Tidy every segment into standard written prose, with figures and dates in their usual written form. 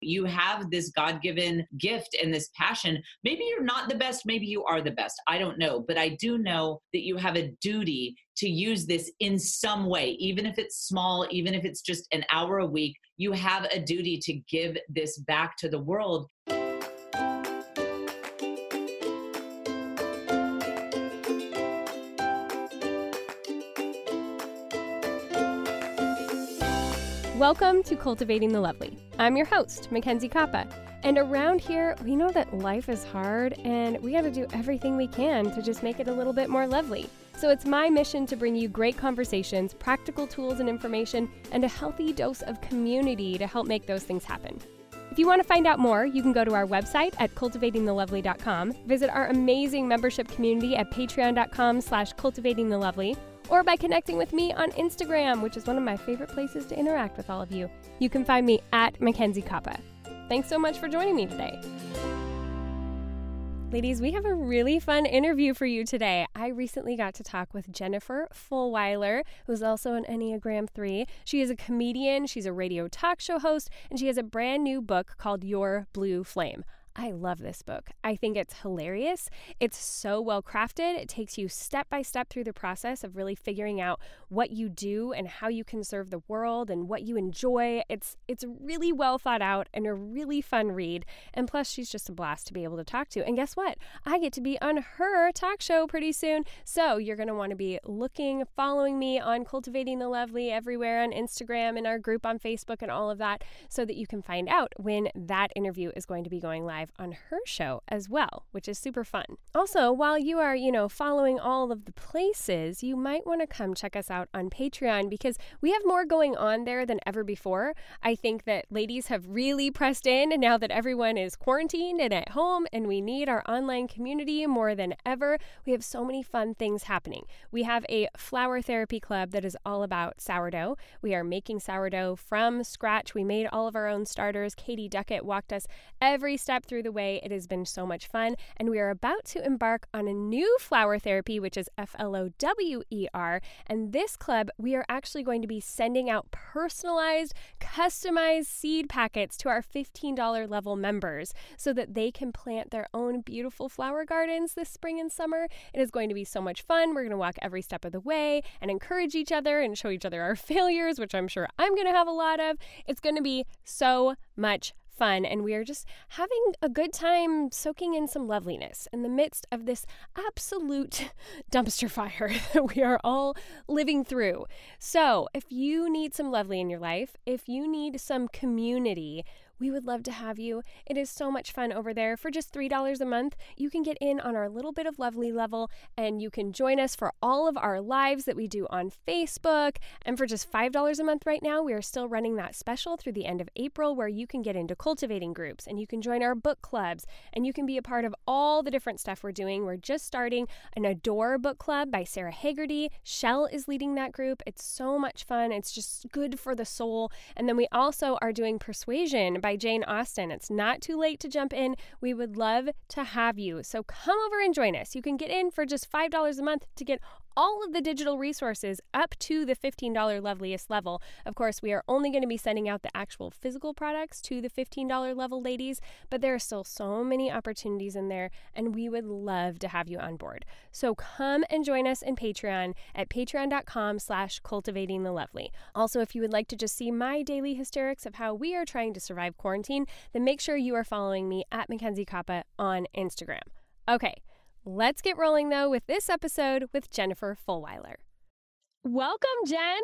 You have this God-given gift and this passion. Maybe you're not the best, maybe you are the best. I don't know, but I do know that you have a duty to use this in some way, even if it's small, even if it's just an hour a week. You have a duty to give this back to the world. Welcome to Cultivating the Lovely. I'm your host, Mackenzie Koppa. And around here, we know that life is hard and we got to do everything we can to just make it a little bit more lovely. So it's my mission to bring you great conversations, practical tools and information, and a healthy dose of community to help make those things happen. If you want to find out more, you can go to our website at cultivatingthelovely.com, visit our amazing membership community at patreon.com/cultivatingthelovely, or by connecting with me on Instagram, which is one of my favorite places to interact with all of you. You can find me at Mackenzie Koppa. Thanks so much for joining me today. Ladies, we have a really fun interview for you today. I recently got to talk with Jennifer Fulwiler, who's also an Enneagram 3. She is a comedian, she's a radio talk show host, and she has a brand new book called Your Blue Flame. I love this book. I think it's hilarious. It's so well crafted. It takes you step by step through the process of really figuring out what you do and how you can serve the world and what you enjoy. It's really well thought out and a really fun read. And plus, she's just a blast to be able to talk to. And guess what? I get to be on her talk show pretty soon. So you're going to want to be following me on Cultivating the Lovely everywhere on Instagram and our group on Facebook and all of that so that you can find out when that interview is going to be going live on her show as well, which is super fun. Also, while you are, following all of the places, you might want to come check us out on Patreon because we have more going on there than ever before. I think that ladies have really pressed in now that everyone is quarantined and at home and we need our online community more than ever. We have so many fun things happening. We have a flower therapy club that is all about sourdough. We are making sourdough from scratch. We made all of our own starters. Katie Duckett walked us every step through the way. It has been so much fun, and we are about to embark on a new flower therapy, which is FLOWER, and this club, we are actually going to be sending out personalized, customized seed packets to our $15 level members so that they can plant their own beautiful flower gardens this spring and summer. It is going to be so much fun. We're going to walk every step of the way and encourage each other and show each other our failures, which I'm sure I'm going to have a lot of. It's going to be so much fun, and we are just having a good time soaking in some loveliness in the midst of this absolute dumpster fire that we are all living through. So if you need some lovely in your life, if you need some community, we would love to have you. It is so much fun over there. For just $3 a month, you can get in on our Little Bit of Lovely level, and you can join us for all of our lives that we do on Facebook. And for just $5 a month right now, we are still running that special through the end of April where you can get into cultivating groups, and you can join our book clubs, and you can be a part of all the different stuff we're doing. We're just starting an Adore book club by Sarah Haggerty. Shell is leading that group. It's so much fun. It's just good for the soul. And then we also are doing Persuasion by Jane Austen. It's not too late to jump in. We would love to have you. So come over and join us. You can get in for just $5 a month to get all of the digital resources up to the $15 loveliest level. Of course, we are only going to be sending out the actual physical products to the $15 level ladies, but there are still so many opportunities in there, and we would love to have you on board. So come and join us in Patreon at patreon.com/cultivatingthelovely. Also, if you would like to just see my daily hysterics of how we are trying to survive quarantine, then make sure you are following me at Mackenzie Koppa on Instagram. Okay. Let's get rolling, though, with this episode with Jennifer Fulwiler. Welcome, Jen.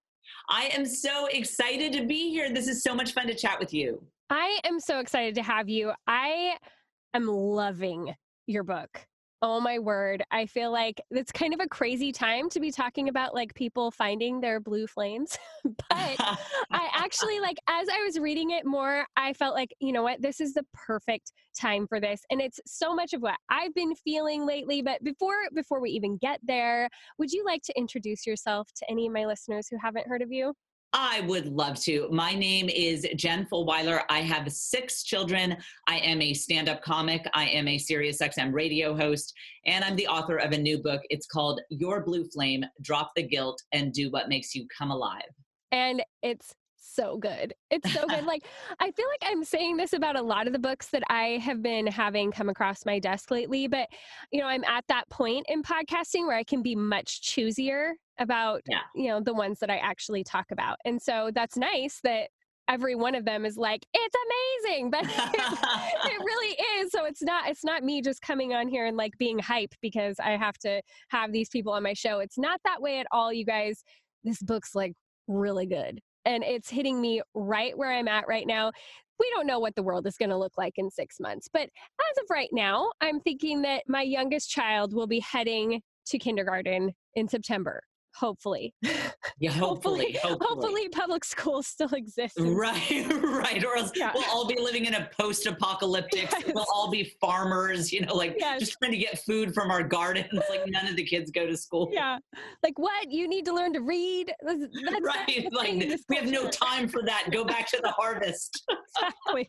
I am so excited to be here. This is so much fun to chat with you. I am so excited to have you. I am loving your book. Oh my word. I feel like it's kind of a crazy time to be talking about like people finding their blue flames. But I actually as I was reading it more, I felt like, you know what, this is the perfect time for this. And it's so much of what I've been feeling lately. But before we even get there, would you like to introduce yourself to any of my listeners who haven't heard of you? I would love to. My name is Jen Fulwiler. I have 6 children. I am a stand-up comic. I am a SiriusXM radio host, and I'm the author of a new book. It's called Your Blue Flame, Drop the Guilt and Do What Makes You Come Alive. And it's so good. It's so good. Like, I feel like I'm saying this about a lot of the books that I have been having come across my desk lately, but I'm at that point in podcasting where I can be much choosier about, Yeah. the ones that I actually talk about. And so that's nice that every one of them is like, it's amazing, but it really is. So it's not me just coming on here and like being hype because I have to have these people on my show. It's not that way at all, you guys. This book's like really good. And it's hitting me right where I'm at right now. We don't know what the world is going to look like in 6 months. But as of right now, I'm thinking that my youngest child will be heading to kindergarten in September. Hopefully. Yeah, hopefully. Hopefully public schools still exist. Right, right. Or else Yeah. we'll all be living in a post-apocalyptic, Yes. we'll all be farmers, Yes. just trying to get food from our gardens. Like none of the kids go to school. Yeah. Like, what? You need to learn to read? That's Right. the Like thing in this we have no culture. time for that. Go back to the harvest. Exactly.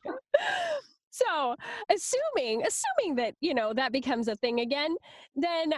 So, assuming that, that becomes a thing again, then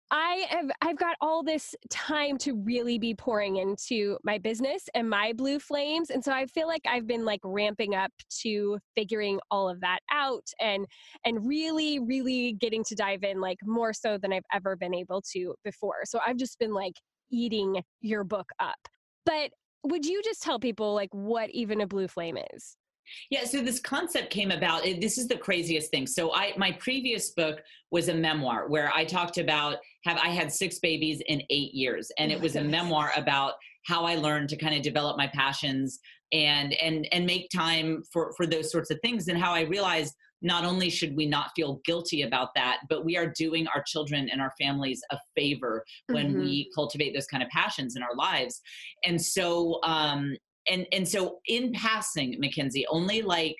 I've got all this time to really be pouring into my business and my blue flames. And so I feel like I've been like ramping up to figuring all of that out and really, really getting to dive in like more so than I've ever been able to before. So I've just been like eating your book up. But would you just tell people like what even a blue flame is? Yeah, so this concept came about. This is the craziest thing. So my previous book was a memoir where I talked about I had 6 babies in 8 years, and Oh it my was a goodness. memoir about how I learned to kind of develop my passions and make time for those sorts of things, and how I realized not only should we not feel guilty about that, but we are doing our children and our families a favor when Mm-hmm. we cultivate those kind of passions in our lives. And so and so in passing, Mackenzie, only like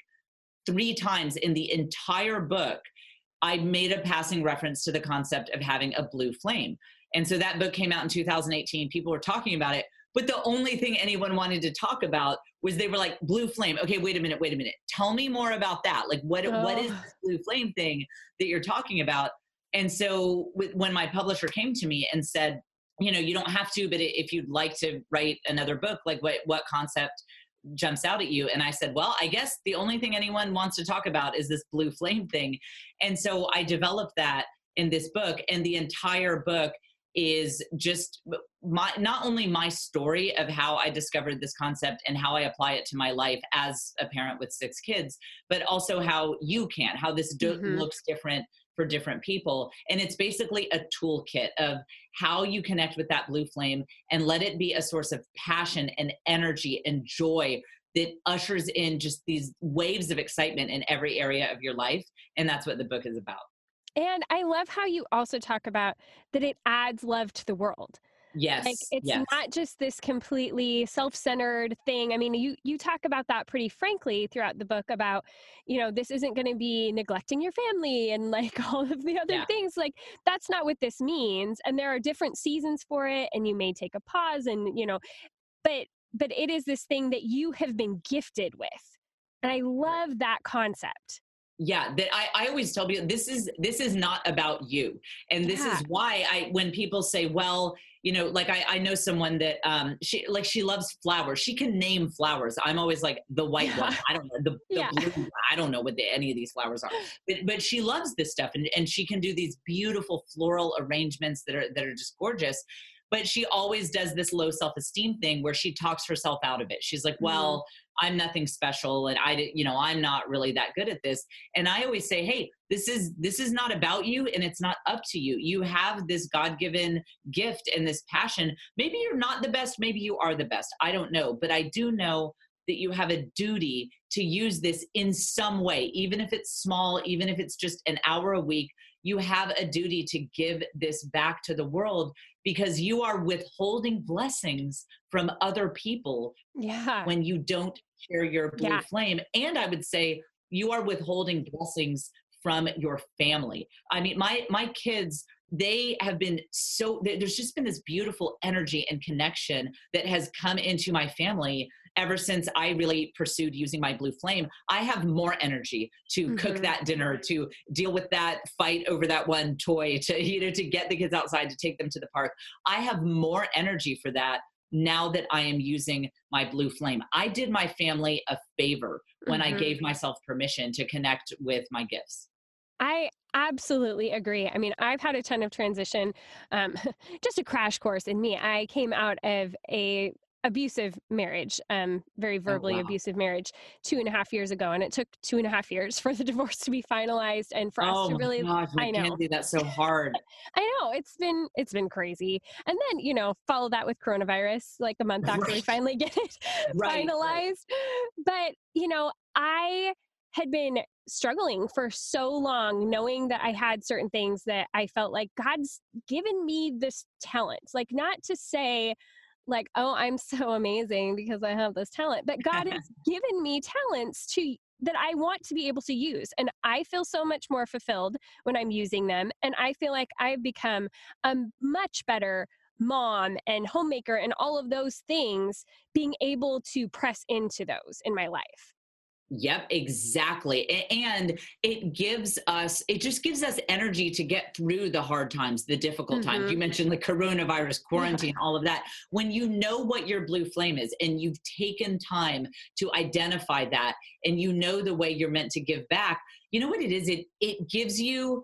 3 times in the entire book, I made a passing reference to the concept of having a blue flame. And so that book came out in 2018. People were talking about it, but the only thing anyone wanted to talk about was they were like, blue flame. Okay, wait a minute. Tell me more about that. Like what is Oh. this blue flame thing that you're talking about? And so when my publisher came to me and said, you don't have to, but if you'd like to write another book, like what concept jumps out at you? And I said, well, I guess the only thing anyone wants to talk about is this blue flame thing. And so I developed that in this book, and the entire book is just not only my story of how I discovered this concept and how I apply it to my life as a parent with 6 kids, but also how this Mm-hmm. looks different for different people. And it's basically a toolkit of how you connect with that blue flame and let it be a source of passion and energy and joy that ushers in just these waves of excitement in every area of your life. And that's what the book is about. And I love how you also talk about that it adds love to the world. Like, Yes, it's yes. not just this completely self-centered thing. I mean, you talk about that pretty frankly throughout the book about, this isn't going to be neglecting your family and like all of the other Yeah. things. Like, that's not what this means. And there are different seasons for it, and you may take a pause and, but it is this thing that you have been gifted with. And I love that concept. Yeah, that I always tell people this is not about you. And this Yeah. is why when people say, well, like I know someone that she loves flowers. She can name flowers. I'm always like, the white one. I don't know. The Yeah. blue one. I don't know what any of these flowers are. But she loves this stuff, and she can do these beautiful floral arrangements that are just gorgeous. But she always does this low self-esteem thing where she talks herself out of it. She's like, well, I'm nothing special, and I'm not really that good at this. And I always say, hey, this is not about you, and it's not up to you. You have this God-given gift and this passion. Maybe you're not the best, maybe you are the best. I don't know, but I do know that you have a duty to use this in some way, even if it's small, even if it's just an hour a week. You have a duty to give this back to the world, because you are withholding blessings from other people Yeah. when you don't share your blue Yeah. flame. And I would say you are withholding blessings from your family. I mean, my kids, they have been there's just been this beautiful energy and connection that has come into my family ever since I really pursued using my blue flame. I have more energy to cook that dinner, to deal with that fight over that one toy, to get the kids outside, to take them to the park. I have more energy for that now that I am using my blue flame. I did my family a favor when I gave myself permission to connect with my gifts. I absolutely agree. I mean, I've had a ton of transition. Um, just a crash course in me. I came out of a abusive marriage, very Oh, verbally wow. abusive marriage 2.5 years ago. And it took 2.5 years for the divorce to be finalized and for us Oh to my really, gosh, I know, Mackenzie, that's so hard. I know it's been crazy. And then, follow that with coronavirus, like a month after we Right, finally get it right. finalized. But, I had been struggling for so long, knowing that I had certain things that I felt like God's given me this talent. Like, not to say, like, oh, I'm so amazing because I have this talent, but God has given me talents that I want to be able to use. And I feel so much more fulfilled when I'm using them. And I feel like I've become a much better mom and homemaker and all of those things, being able to press into those in my life. Yep, exactly. And it just gives us energy to get through the hard times, the difficult times. Hmm. You mentioned like coronavirus, Yeah. quarantine, all of that. When you know what your blue flame is and you've taken time to identify that and you know the way you're meant to give back, you know what it is? It gives you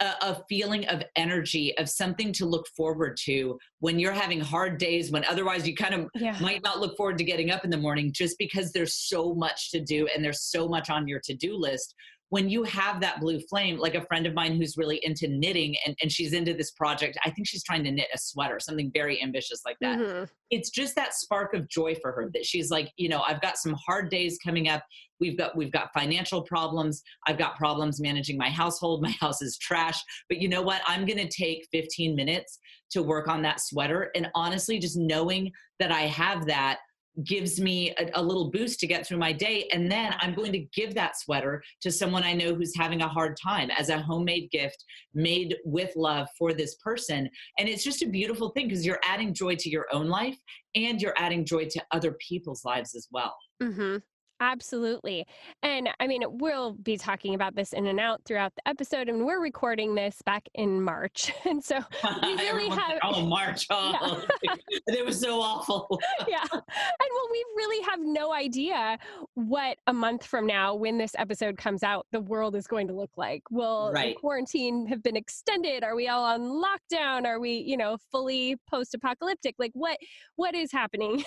a feeling of energy, of something to look forward to when you're having hard days, when otherwise you kind of Yeah. might not look forward to getting up in the morning just because there's so much to do and there's so much on your to-do list. When you have that blue flame, like a friend of mine who's really into knitting and she's into this project, I think she's trying to knit a sweater, something very ambitious like that. Hmm. It's just that spark of joy for her that she's like, I've got some hard days coming up. We've got financial problems. I've got problems managing my household. My house is trash. But you know what? I'm going to take 15 minutes to work on that sweater. And honestly, just knowing that I have that gives me a little boost to get through my day. And then I'm going to give that sweater to someone I know who's having a hard time as a homemade gift made with love for this person. And it's just a beautiful thing because you're adding joy to your own life and you're adding joy to other people's lives as well. Hmm. Absolutely. And I mean, we'll be talking about this in and out throughout the episode, and we're recording this back in March. And so we really Everyone's like, have, oh, March. yeah, Oh, it was so awful. yeah. And well, we really have no idea what a month from now, when this episode comes out, the world is going to look like. Will the Right. quarantine have been extended? Are we all on lockdown? Are we, fully post-apocalyptic? Like what is happening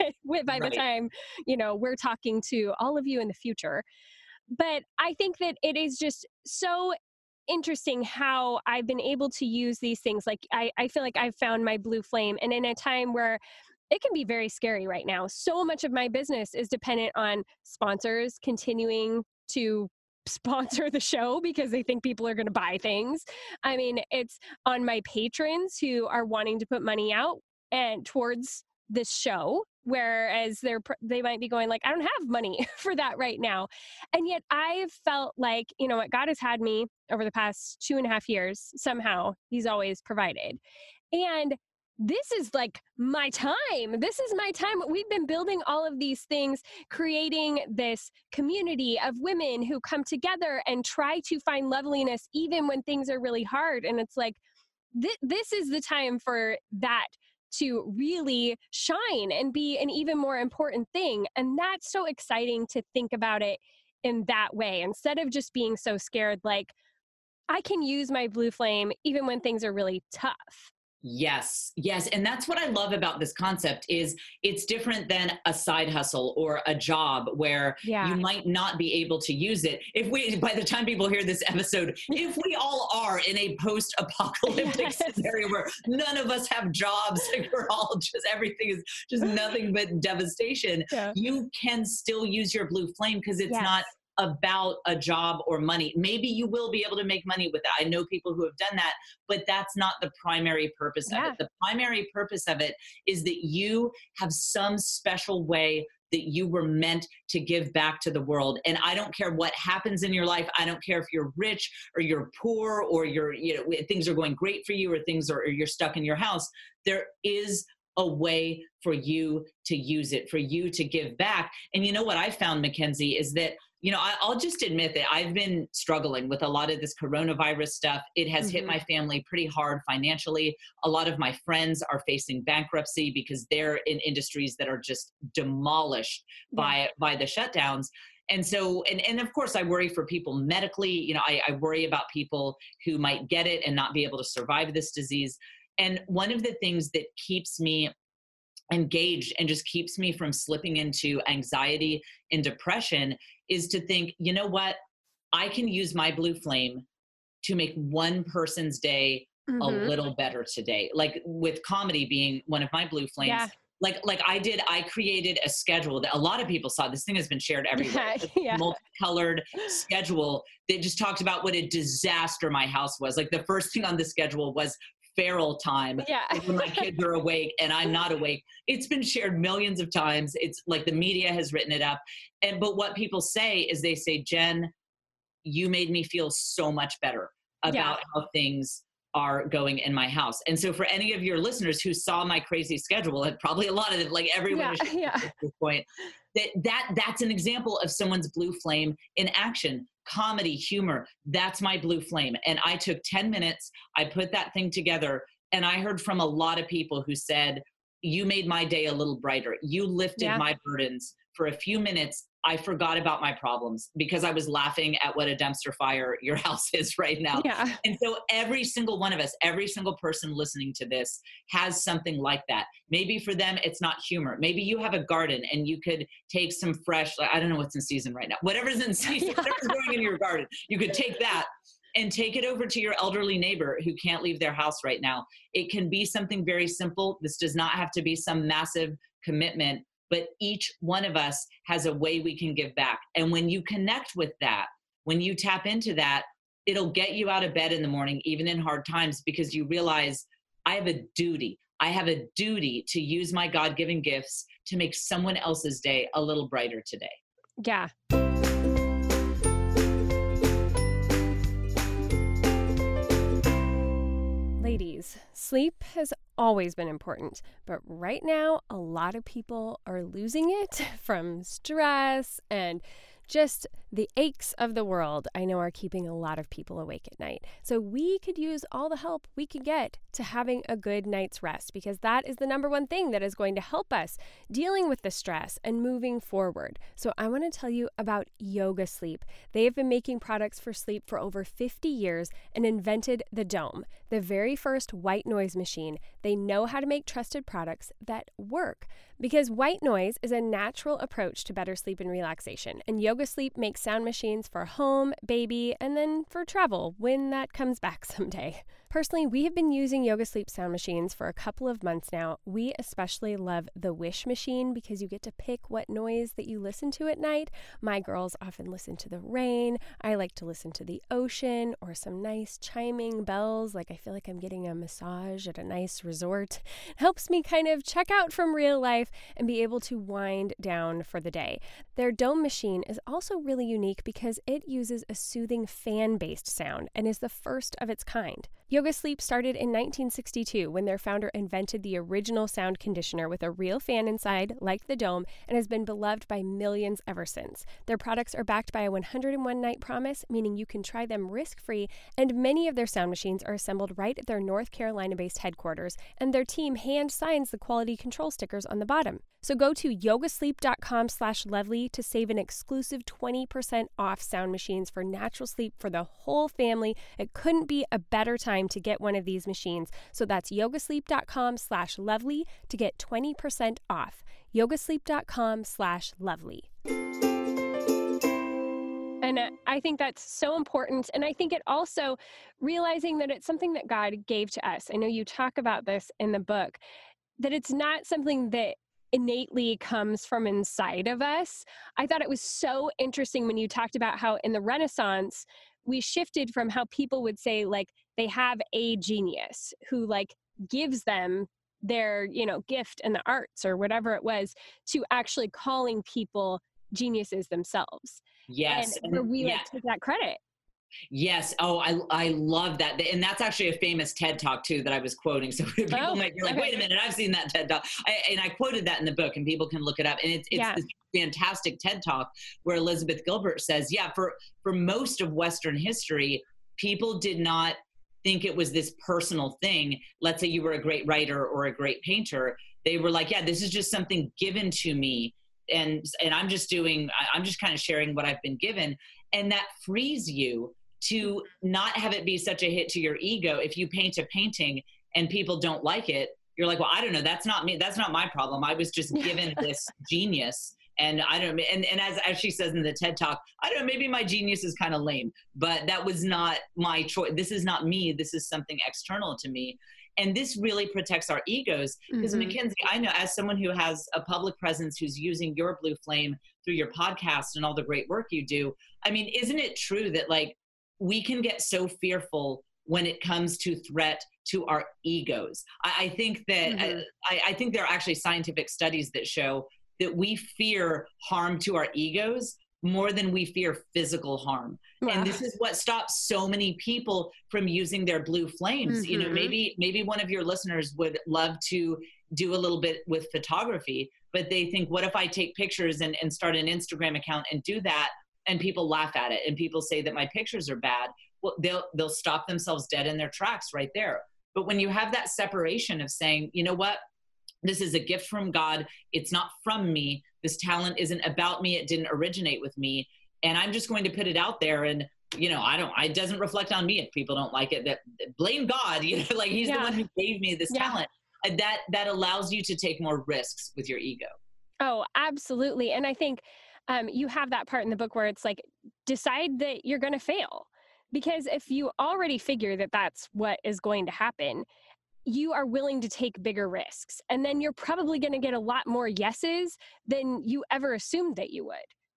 by the Right. time, we're talking to all of you in the future? But I think that it is just so interesting how I've been able to use these things. Like I feel like I've found my blue flame, and in a time where it can be very scary right now. So much of my business is dependent on sponsors continuing to sponsor the show because they think people are going to buy things. I mean, it's on my patrons who are wanting to put money out and towards this show, whereas they might be going like, I don't have money for that right now. And yet I've felt like, what, God has had me over the past 2.5 years. Somehow he's always provided. And this is like my time. This is my time. We've been building all of these things, creating this community of women who come together and try to find loveliness even when things are really hard. And it's like, this is the time for that to really shine and be an even more important thing. And that's so exciting to think about it in that way, instead of just being so scared, like, I can use my blue flame even when things are really tough. Yes, yes. And that's what I love about this concept is it's different than a side hustle or a job where you Yeah. might not be able to use it. By the time people hear this episode, if we all are in a post-apocalyptic Yes. scenario where none of us have jobs, like we're all everything is just nothing but devastation, Yeah. you can still use your blue flame because it's not Yes. about a job or money. Maybe you will be able to make money with that. I know people who have done that, but that's not the primary purpose of it. Yeah. The primary purpose of it is that you have some special way that you were meant to give back to the world. And I don't care what happens in your life. I don't care if you're rich or you're poor or things are going great for you or or you're stuck in your house. There is a way for you to use it, for you to give back. And you know what I found, Mackenzie, is that I'll just admit that I've been struggling with a lot of this coronavirus stuff. It has hit my family pretty hard financially. A lot of my friends are facing bankruptcy because they're in industries that are just demolished by the shutdowns. And so, and of course, I worry for people medically. I worry about people who might get it and not be able to survive this disease. And one of the things that keeps me engaged and just keeps me from slipping into anxiety and depression is to think, you know what? I can use my blue flame to make one person's day a little better today. Like with comedy being one of my blue flames. Yeah. Like I created a schedule that a lot of people saw. This thing has been shared everywhere. Yeah. Multicolored schedule that just talked about what a disaster my house was. Like the first thing on the schedule was feral time, when my kids are awake and I'm not awake. It's been shared millions of times. It's like the media has written it up. But what people say is they say, Jen, you made me feel so much better about how things are going in my house. And so for any of your listeners who saw my crazy schedule, and probably a lot of them, like everyone is at this point, that's an example of someone's blue flame in action. Comedy, humor, that's my blue flame. And I took 10 minutes, I put that thing together, and I heard from a lot of people who said, you made my day a little brighter. You lifted my burdens. For a few minutes, I forgot about my problems because I was laughing at what a dumpster fire your house is right now. Yeah. And so every single one of us, every single person listening to this has something like that. Maybe for them, it's not humor. Maybe you have a garden and you could take some fresh, I don't know what's in season right now, whatever's in season, whatever's growing in your garden, you could take that and take it over to your elderly neighbor who can't leave their house right now. It can be something very simple. This does not have to be some massive commitment, but each one of us has a way we can give back. And when you connect with that, when you tap into that, it'll get you out of bed in the morning, even in hard times, because you realize I have a duty. I have a duty to use my God-given gifts to make someone else's day a little brighter today. Yeah. Ladies, sleep has always been important, but right now, a lot of people are losing it from stress and just the aches of the world, I know, are keeping a lot of people awake at night. So we could use all the help we can get to having a good night's rest, because that is the number one thing that is going to help us dealing with the stress and moving forward. So I want to tell you about Yoga Sleep. They have been making products for sleep for over 50 years and invented the Dome, the very first white noise machine. They know how to make trusted products that work, because white noise is a natural approach to better sleep and relaxation. And Yoga Sleep makes sound machines for home, baby, and then for travel when that comes back someday. Personally, we have been using Yoga Sleep sound machines for a couple of months now. We especially love the Wish machine because you get to pick what noise that you listen to at night. My girls often listen to the rain. I like to listen to the ocean or some nice chiming bells, like I feel like I'm getting a massage at a nice resort. It helps me kind of check out from real life and be able to wind down for the day. Their Dome machine is also really unique because it uses a soothing fan-based sound and is the first of its kind. Yoga Sleep started in 1962 when their founder invented the original sound conditioner with a real fan inside, like the Dome, and has been beloved by millions ever since. Their products are backed by a 101-night promise, meaning you can try them risk-free, and many of their sound machines are assembled right at their North Carolina-based headquarters, and their team hand signs the quality control stickers on the bottom. So go to yogasleep.com/lovely to save an exclusive 20% off sound machines for natural sleep for the whole family. It couldn't be a better time to get one of these machines. So that's yogasleep.com/lovely to get 20% off. yogasleep.com/lovely. And I think that's so important. And I think it also realizing that it's something that God gave to us. I know you talk about this in the book, that it's not something that innately comes from inside of us. I thought it was so interesting when you talked about how in the Renaissance, we shifted from how people would say, like, they have a genius who, like, gives them their, gift in the arts or whatever it was, to actually calling people geniuses themselves. Yes. And where we take that credit. Yes. Oh, I love that. And that's actually a famous TED Talk too that I was quoting. So people might be like, wait a minute, I've seen that TED Talk. And I quoted that in the book and people can look it up. And it's this fantastic TED Talk where Elizabeth Gilbert says, yeah, for most of Western history, people did not think it was this personal thing. Let's say you were a great writer or a great painter. They were like, yeah, this is just something given to me. And I'm just kind of sharing what I've been given. And that frees you to not have it be such a hit to your ego. If you paint a painting and people don't like it, you're like, well, I don't know. That's not me. That's not my problem. I was just given this genius. And I don't, and as she says in the TED Talk, I don't know, maybe my genius is kind of lame, but that was not my choice. This is not me. This is something external to me. And this really protects our egos because Mackenzie, I know as someone who has a public presence, who's using your Blue Flame through your podcast and all the great work you do. I mean, isn't it true that like we can get so fearful when it comes to threat to our egos? I think that I think there are actually scientific studies that show that we fear harm to our egos more than we fear physical harm. Wow. And this is what stops so many people from using their blue flames. You know, maybe one of your listeners would love to do a little bit with photography, but they think, what if I take pictures and start an Instagram account and do that? And people laugh at it and people say that my pictures are bad. Well, they'll stop themselves dead in their tracks right there. But when you have that separation of saying, you know what, this is a gift from God. It's not from me. This talent isn't about me. It didn't originate with me. And I'm just going to put it out there. And, you know, it doesn't reflect on me if people don't like it. That blame God, you know, like he's the one who gave me this talent. That allows you to take more risks with your ego. Oh, absolutely. And I think you have that part in the book where it's like, decide that you're going to fail. Because if you already figure that that's what is going to happen, you are willing to take bigger risks. And then you're probably going to get a lot more yeses than you ever assumed that you would.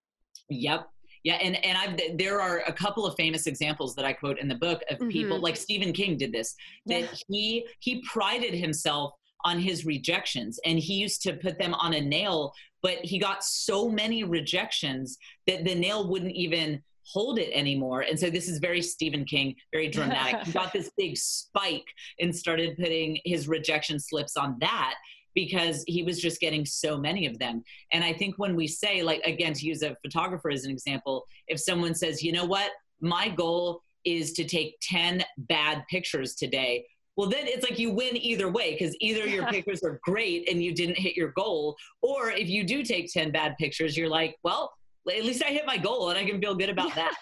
Yep. Yeah. And there are a couple of famous examples that I quote in the book of people like Stephen King did this, that he prided himself on his rejections and he used to put them on a nail, but he got so many rejections that the nail wouldn't even hold it anymore. And so this is very Stephen King, very dramatic. He got this big spike and started putting his rejection slips on that because he was just getting so many of them. And I think when we say, like, again, to use a photographer as an example, if someone says, you know what, my goal is to take 10 bad pictures today, well, then it's like you win either way, because either your pictures are great and you didn't hit your goal, or if you do take 10 bad pictures, you're like, well, at least I hit my goal and I can feel good about that.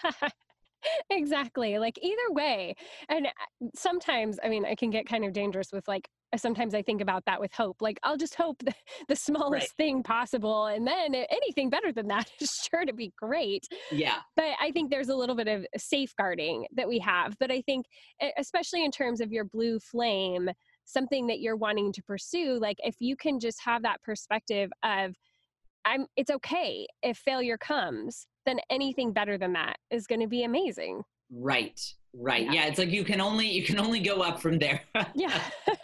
Exactly. Like either way. And sometimes, I mean, I can get kind of dangerous with like, sometimes I think about that with hope. Like, I'll just hope the smallest thing possible. And then anything better than that is sure to be great. Yeah. But I think there's a little bit of safeguarding that we have. But I think, especially in terms of your blue flame, something that you're wanting to pursue, like if you can just have that perspective of, it's okay if failure comes, then anything better than that is going to be amazing. Right. Yeah. It's like you can only go up from there. Yeah.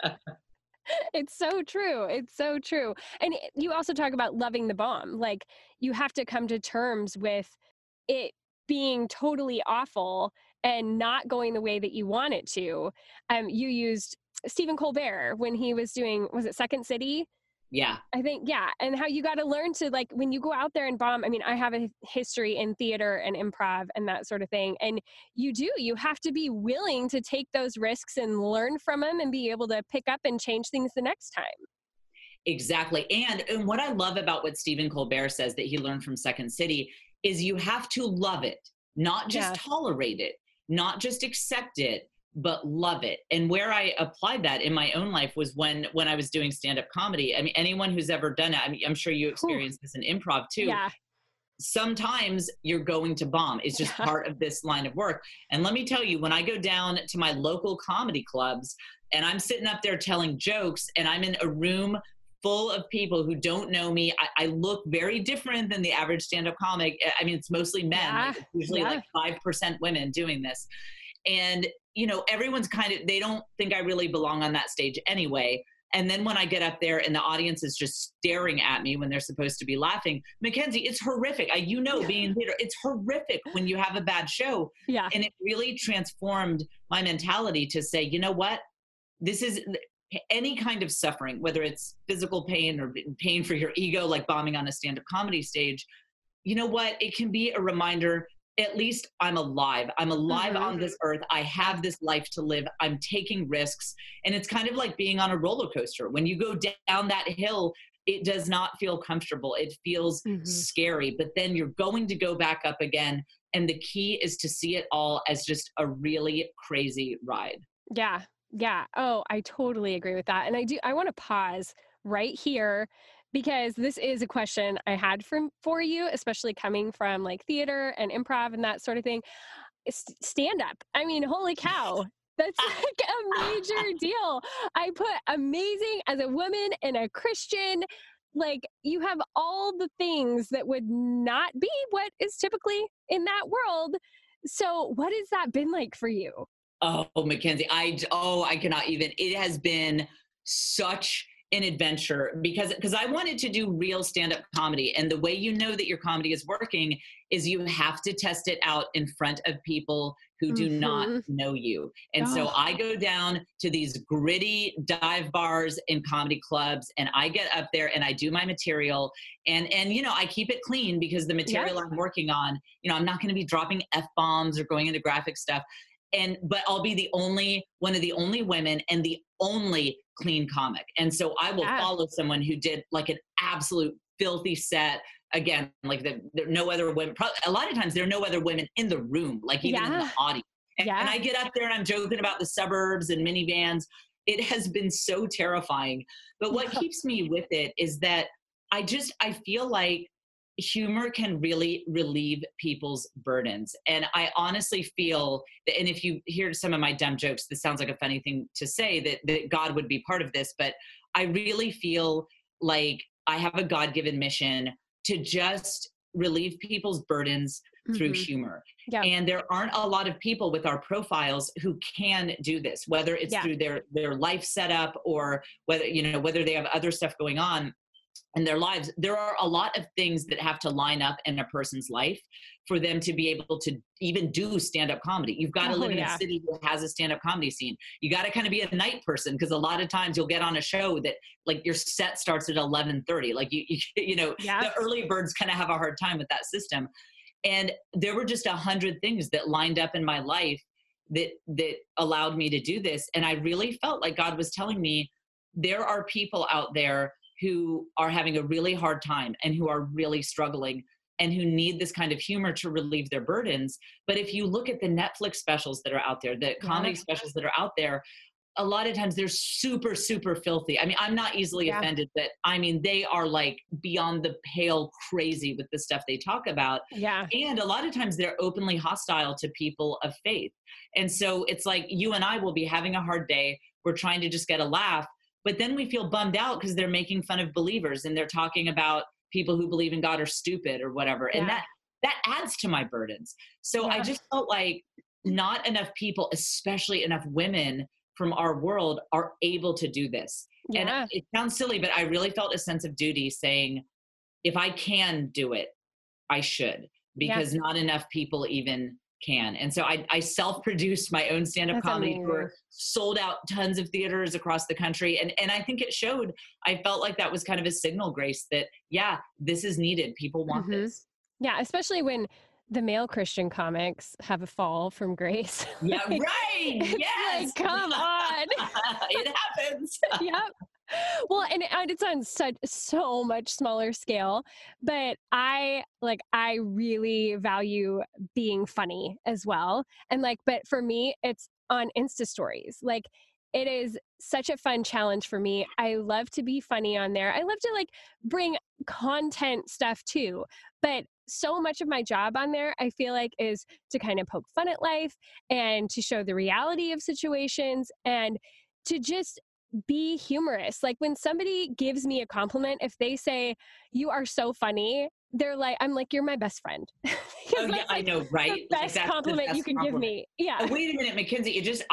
It's so true. It's so true. And you also talk about loving the bomb. Like you have to come to terms with it being totally awful and not going the way that you want it to. You used Stephen Colbert when he was doing, was it Second City? Yeah. I think, yeah. And how you got to learn to, like, when you go out there and bomb, I mean, I have a history in theater and improv and that sort of thing. And you have to be willing to take those risks and learn from them and be able to pick up and change things the next time. Exactly. And what I love about what Stephen Colbert says that he learned from Second City is you have to love it, not just tolerate it, not just accept it, but love it. And where I applied that in my own life was when I was doing stand-up comedy. I mean, anyone who's ever done it, I mean, I'm sure you experienced this in improv too. Yeah. Sometimes you're going to bomb. It's just part of this line of work. And let me tell you, when I go down to my local comedy clubs and I'm sitting up there telling jokes and I'm in a room full of people who don't know me, I look very different than the average stand-up comic. I mean, it's mostly men. Yeah. Like, it's usually like 5% women doing this. And, you know, everyone's they don't think I really belong on that stage anyway. And then when I get up there and the audience is just staring at me when they're supposed to be laughing, Mackenzie, it's horrific. You know, being in theater, it's horrific when you have a bad show. Yeah. And it really transformed my mentality to say, you know what? This is any kind of suffering, whether it's physical pain or pain for your ego, like bombing on a stand-up comedy stage. You know what? It can be a reminder, at least I'm alive. I'm alive on this earth. I have this life to live. I'm taking risks. And it's kind of like being on a roller coaster. When you go down that hill, it does not feel comfortable. It feels scary, but then you're going to go back up again. And the key is to see it all as just a really crazy ride. Yeah. Yeah. Oh, I totally agree with that. And I want to pause right here because this is a question I had for you, especially coming from like theater and improv and that sort of thing. Stand up. I mean, holy cow. That's like a major deal. I put amazing as a woman and a Christian. Like, you have all the things that would not be what is typically in that world. So what has that been like for you? Oh, Mackenzie, I cannot even. It has been such an adventure because I wanted to do real stand-up comedy. And the way you know that your comedy is working is you have to test it out in front of people who do not know you. And so I go down to these gritty dive bars and comedy clubs, and I get up there and I do my material, and you know, I keep it clean because the material I'm working on, you know, I'm not going to be dropping F-bombs or going into graphic stuff. But I'll be one of the only women and the only clean comic. And so I will follow someone who did like an absolute filthy set. Again, like there are no other women. A lot of times there are no other women in the room, like even in the audience. And I get up there and I'm joking about the suburbs and minivans. It has been so terrifying. But what keeps me with it is that I feel like humor can really relieve people's burdens. And I honestly feel that, and if you hear some of my dumb jokes, this sounds like a funny thing to say, that God would be part of this, but I really feel like I have a God-given mission to just relieve people's burdens through humor. Yeah. And there aren't a lot of people with our profiles who can do this, whether it's through their life setup or whether they have other stuff going on in their lives. There are a lot of things that have to line up in a person's life for them to be able to even do stand-up comedy. You've got to live in a city that has a stand-up comedy scene. You got to kind of be a night person, because a lot of times you'll get on a show that like your set starts at 11:30. Like the early birds kind of have a hard time with that system. And there were just 100 things that lined up in my life that allowed me to do this. And I really felt like God was telling me, there are people out there who are having a really hard time and who are really struggling and who need this kind of humor to relieve their burdens. But if you look at the Netflix specials that are out there, the comedy specials that are out there, a lot of times they're super, super filthy. I mean, I'm not easily offended, but I mean, they are like beyond the pale crazy with the stuff they talk about. Yeah. And a lot of times they're openly hostile to people of faith. And so it's like you and I will be having a hard day. We're trying to just get a laugh. But then we feel bummed out because they're making fun of believers and they're talking about people who believe in God are stupid or whatever. And that adds to my burdens. So I just felt like not enough people, especially enough women from our world, are able to do this. Yeah. And it sounds silly, but I really felt a sense of duty saying, if I can do it, I should, because not enough people even can. And so I self-produced my own stand-up comedy tour, sold out tons of theaters across the country. And I think it showed. I felt like that was kind of a signal, Grace, that, this is needed. People want this. Yeah, especially when the male Christian comics have a fall from grace. Yeah, right. Yes. Like, come on. It happens. Yep. Well, and it's on so much smaller scale, but I really value being funny as well. And but for me, it's on Insta stories. Like, it is such a fun challenge for me. I love to be funny on there. I love to bring content stuff too, but so much of my job on there, I feel like, is to kind of poke fun at life and to show the reality of situations and to just be humorous. Like, when somebody gives me a compliment, if they say, "You are so funny," they're like, I'm like, you're my best friend. Oh Because yeah, that's I like know, right? the Like best that's the compliment you best can give compliment. me. Yeah. Wait a minute, Mackenzie.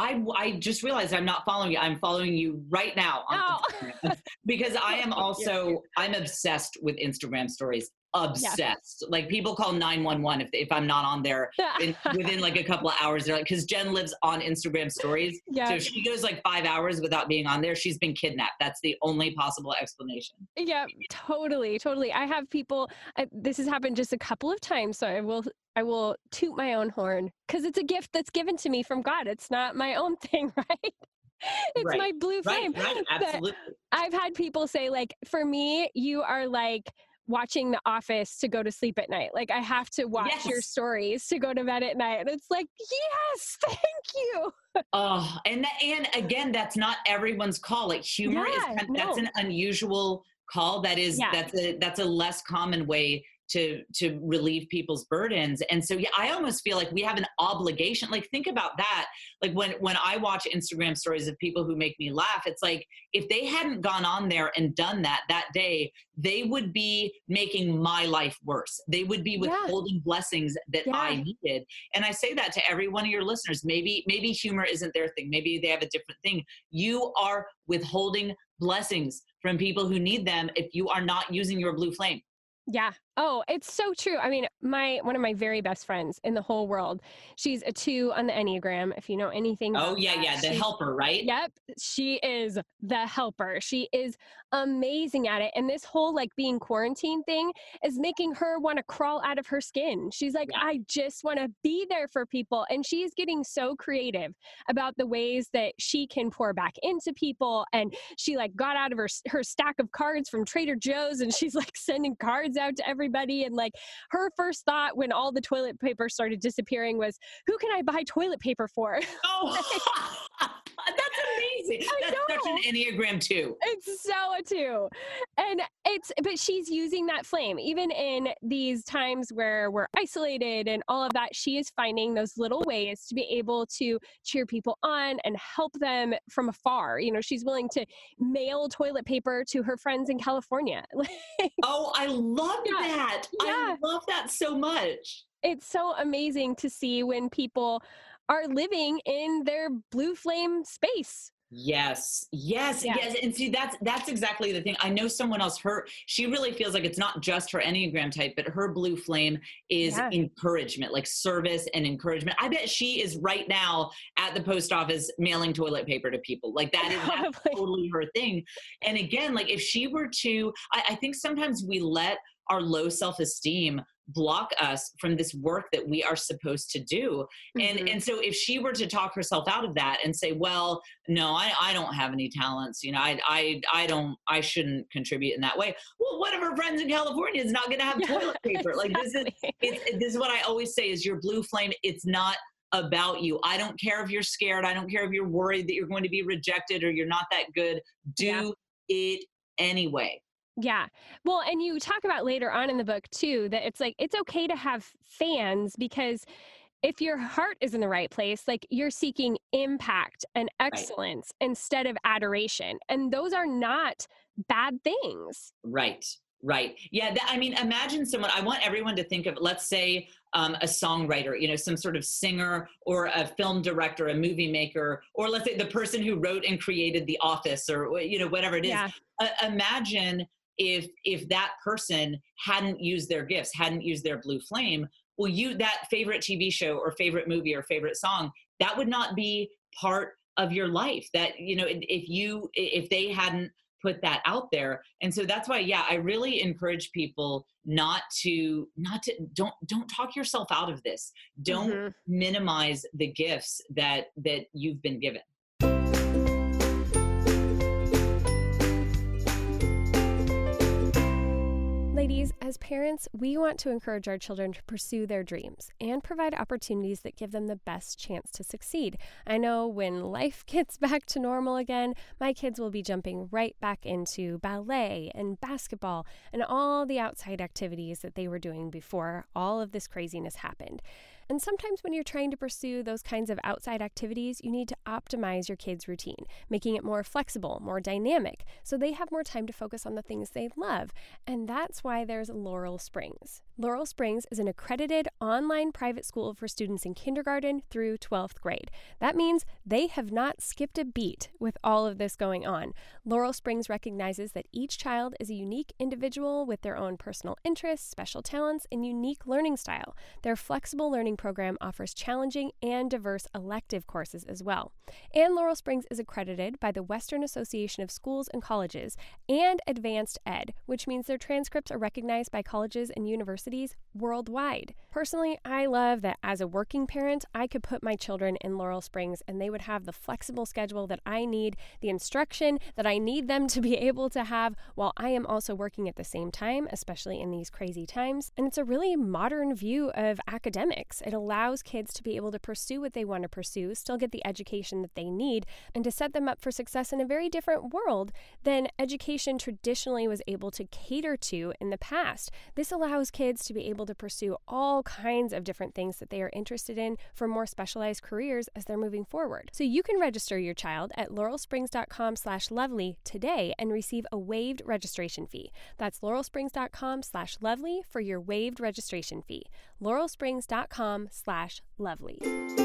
I just realized I'm not following you. I'm following you right now on Oh, Instagram because I well, am thank you. I'm obsessed with Instagram stories. Yes. Obsessed. Like people call 911 if I'm not on there within like a couple of hours. They're like, because Jen lives on Instagram stories. So Yep. if she goes like 5 hours without being on there, she's been kidnapped. That's the only possible explanation. Yeah, totally, totally. I have people. This has happened just a couple of times, so I will toot my own horn because it's a gift that's given to me from God. It's not my own thing, right? It's Right. my blue Right. flame. Right. That Absolutely. I've had people say, like, for me, you are like watching The Office to go to sleep at night. Like, I have to watch your Yes. stories to go to bed at night. And it's like, yes, thank you. Oh, and again, that's not everyone's call. Like humor is Yeah, that's no. an unusual call. Yeah. That's a less common way to relieve people's burdens. And so yeah, I almost feel like we have an obligation. Like think about that. Like when I watch Instagram stories of people who make me laugh, it's like if they hadn't gone on there and done that day, they would be making my life worse. They would be Yeah. withholding blessings that Yeah. I needed. And I say that to every one of your listeners. Maybe humor isn't their thing. Maybe they have a different thing. You are withholding blessings from people who need them if you are not using your blue flame. Yeah. Oh, it's so true. I mean, one of my very best friends in the whole world, she's a 2 on the Enneagram, if you know anything Oh about yeah, that. yeah, the helper, right? Yep, she is the helper. She is amazing at it. And this whole like being quarantined thing is making her want to crawl out of her skin. She's like, Yeah. I just want to be there for people. And she's getting so creative about the ways that she can pour back into people. And she like got out of her stack of cards from Trader Joe's and she's like sending cards out to everybody. And like her first thought when all the toilet paper started disappearing was, who can I buy toilet paper for? Oh, that's amazing. I That's such an know. Enneagram too. It's so a 2. And but she's using that flame, even in these times where we're isolated and all of that, she is finding those little ways to be able to cheer people on and help them from afar. You know, she's willing to mail toilet paper to her friends in California. Oh, I love Yeah, that. I yeah. love that so much. It's so amazing to see when people are living in their blue flame space. Yes, yes, Yeah. yes. And see, that's exactly the thing. I know someone else, she really feels like it's not just her Enneagram type, but her blue flame is Yeah. encouragement, like service and encouragement. I bet she is right now at the post office mailing toilet paper to people. Like that's Probably. totally her thing. And again, like if she were to, I think sometimes we let our low self-esteem block us from this work that we are supposed to do. Mhm. And so if she were to talk herself out of that and say, well, no, I don't have any talents, you know, I shouldn't contribute in that way. Well, one of her friends in California is not going to have Yeah, toilet paper. Like exactly. this is what I always say is your blue flame. It's not about you. I don't care if you're scared. I don't care if you're worried that you're going to be rejected or you're not that good. Yeah. Do it anyway. Yeah. Well, and you talk about later on in the book too that it's like it's okay to have fans because if your heart is in the right place, like you're seeking impact and Right. excellence instead of adoration. And those are not bad things. Right. Right. Yeah. I mean, imagine someone, I want everyone to think of, let's say, a songwriter, you know, some sort of singer or a film director, a movie maker, or let's say the person who wrote and created The Office or, you know, whatever it is. Yeah. Imagine if that person hadn't used their gifts, hadn't used their blue flame, well, that favorite TV show or favorite movie or favorite song, that would not be part of your life. That, you know, if they hadn't put that out there. And so that's why, yeah, I really encourage people not to don't talk yourself out of this. Don't Hmm. minimize the gifts that you've been given. Ladies, as parents, we want to encourage our children to pursue their dreams and provide opportunities that give them the best chance to succeed. I know when life gets back to normal again, my kids will be jumping right back into ballet and basketball and all the outside activities that they were doing before all of this craziness happened. And sometimes when you're trying to pursue those kinds of outside activities, you need to optimize your kids' routine, making it more flexible, more dynamic, so they have more time to focus on the things they love. And that's why there's Laurel Springs. Laurel Springs is an accredited online private school for students in kindergarten through 12th grade. That means they have not skipped a beat with all of this going on. Laurel Springs recognizes that each child is a unique individual with their own personal interests, special talents, and unique learning style. Their flexible learning program offers challenging and diverse elective courses as well. And Laurel Springs is accredited by the Western Association of Schools and Colleges and Advanced Ed, which means their transcripts are recognized by colleges and universities worldwide. Personally, I love that as a working parent, I could put my children in Laurel Springs and they would have the flexible schedule that I need, the instruction that I need them to be able to have while I am also working at the same time, especially in these crazy times. And it's a really modern view of academics. It allows kids to be able to pursue what they want to pursue, still get the education that they need, and to set them up for success in a very different world than education traditionally was able to cater to in the past. This allows kids to be able to pursue all kinds of different things that they are interested in for more specialized careers as they're moving forward. So you can register your child at laurelsprings.com/lovely today and receive a waived registration fee. That's laurelsprings.com/lovely for your waived registration fee. laurelsprings.com/lovely.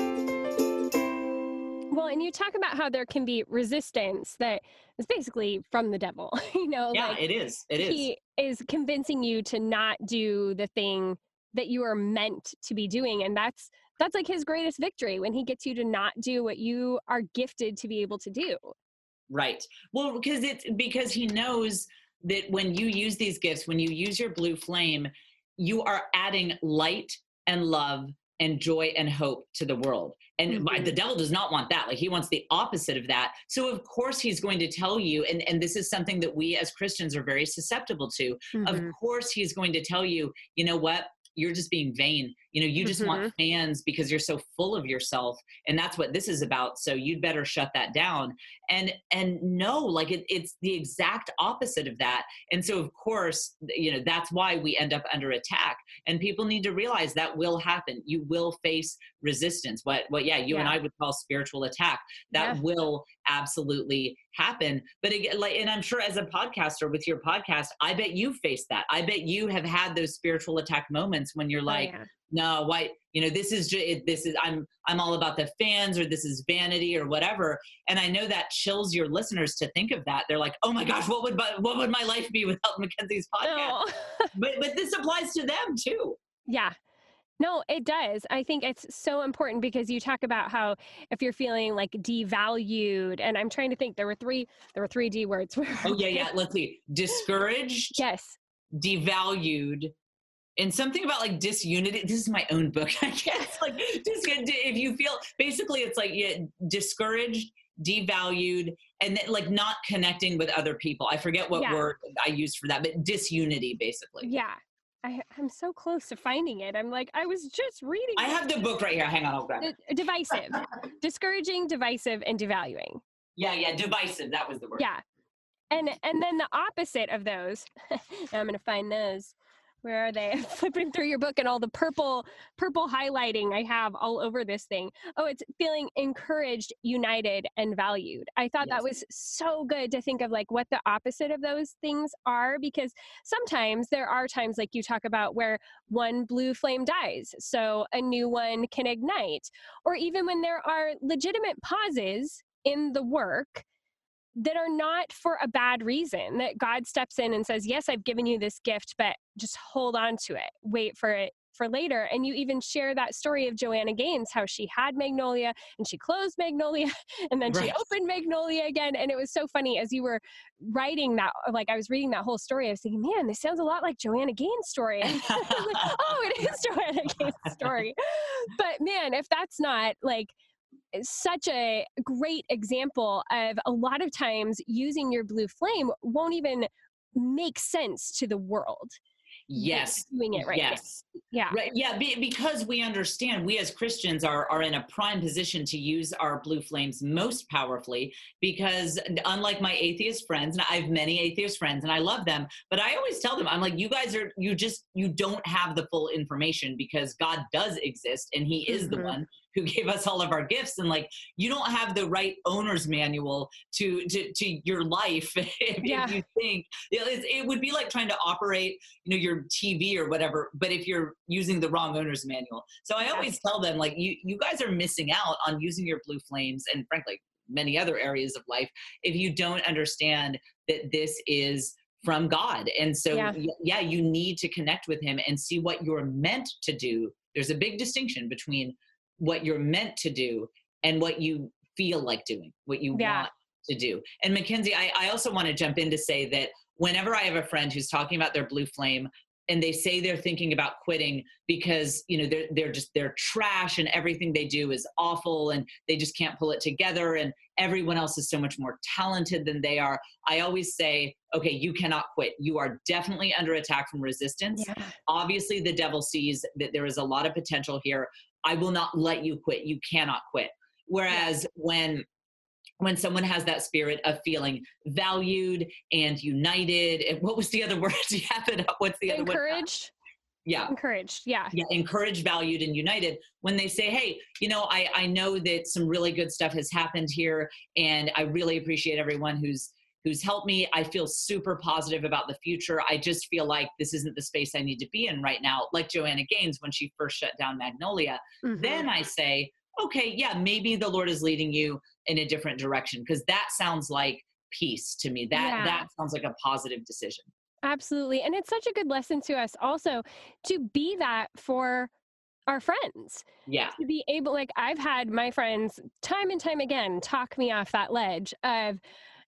Well, and you talk about how there can be resistance that is basically from the devil, Yeah, it is. It is. He is convincing you to not do the thing that you are meant to be doing. And that's like his greatest victory, when he gets you to not do what you are gifted to be able to do. Right. Well, because he knows that when you use these gifts, when you use your blue flame, you are adding light and love and joy and hope to the world. And the devil does not want that. Like, he wants the opposite of that. So of course he's going to tell you, and this is something that we as Christians are very susceptible to. Of course he's going to tell you, you know what? You're just being vain. You just want fans because you're so full of yourself. And that's what this is about. So you'd better shut that down. And no, like it's the exact opposite of that. And so of course, that's why we end up under attack. And people need to realize that will happen. You will face resistance. You and I would call spiritual attack. That will absolutely happen. But again, and I'm sure as a podcaster with your podcast, I bet you faced that. I bet you have had those spiritual attack moments when you're like, no, why, this is I'm all about the fans, or this is vanity or whatever. And I know that chills your listeners to think of that. They're like, oh my gosh, what would my life be without Mackenzie's podcast? No. but this applies to them too. Yeah. No, it does. I think it's so important, because you talk about how if you're feeling like devalued, and I'm trying to think, there were three D words. Oh yeah. Let's see. Discouraged. Yes. Devalued. And something about like disunity. This is my own book, I guess. Like, if you feel, basically it's like discouraged, devalued, and then like not connecting with other people. I forget what word I used for that, but disunity, basically. Yeah. I'm so close to finding it. I'm like, I was just reading. I have the book right here. Hang on, I'll grab it. Divisive, discouraging, divisive, and devaluing. Yeah, divisive. That was the word. Yeah. And then the opposite of those, now I'm going to find those. Where are they? I'm flipping through your book and all the purple highlighting I have all over this thing. Oh, it's feeling encouraged, united, and valued. I thought that was so good to think of, like, what the opposite of those things are, because sometimes there are times, like you talk about, where one blue flame dies, so a new one can ignite. Or even when there are legitimate pauses in the work that are not for a bad reason, that God steps in and says, yes, I've given you this gift, but just hold on to it. Wait for it for later. And you even share that story of Joanna Gaines, how she had Magnolia and she closed Magnolia and then she opened Magnolia again. And it was so funny as you were writing that, like I was reading that whole story, I was thinking, man, this sounds a lot like Joanna Gaines' story. And I was like, oh, it is Joanna Gaines' story. But man, if that's not like such a great example of a lot of times using your blue flame won't even make sense to the world. Yes. doing it right Yes. now. Yeah. Right. Yeah. Because we understand we as Christians are in a prime position to use our blue flames most powerfully, because unlike my atheist friends, and I have many atheist friends and I love them, but I always tell them, I'm like, you guys you don't have the full information, because God does exist and he is the one who gave us all of our gifts. And like, you don't have the right owner's manual to your life. If you think it would be like trying to operate, your TV or whatever, but if you're using the wrong owner's manual. So I always tell them, like, you guys are missing out on using your blue flames, and frankly, many other areas of life, if you don't understand that this is from God. And so, you need to connect with him and see what you're meant to do. There's a big distinction between what you're meant to do and what you feel like doing, what you want to do. And Mackenzie, I also want to jump in to say that whenever I have a friend who's talking about their blue flame and they say they're thinking about quitting because, they're trash and everything they do is awful and they just can't pull it together and everyone else is so much more talented than they are, I always say, okay, you cannot quit. You are definitely under attack from resistance. Yeah. Obviously, the devil sees that there is a lot of potential here. I will not let you quit. You cannot quit. Whereas when someone has that spirit of feeling valued and united, and what was the other word? Do you have it up? What's the other word? Encouraged. Yeah. Encouraged. Yeah. Yeah. Encouraged, valued, and united. When they say, hey, I know that some really good stuff has happened here and I really appreciate everyone who's helped me. I feel super positive about the future. I just feel like this isn't the space I need to be in right now. Like Joanna Gaines, when she first shut down Magnolia, then I say, okay, yeah, maybe the Lord is leading you in a different direction, because that sounds like peace to me. That sounds like a positive decision. Absolutely. And it's such a good lesson to us also to be that for our friends. Yeah. To be able, like, I've had my friends time and time again talk me off that ledge of,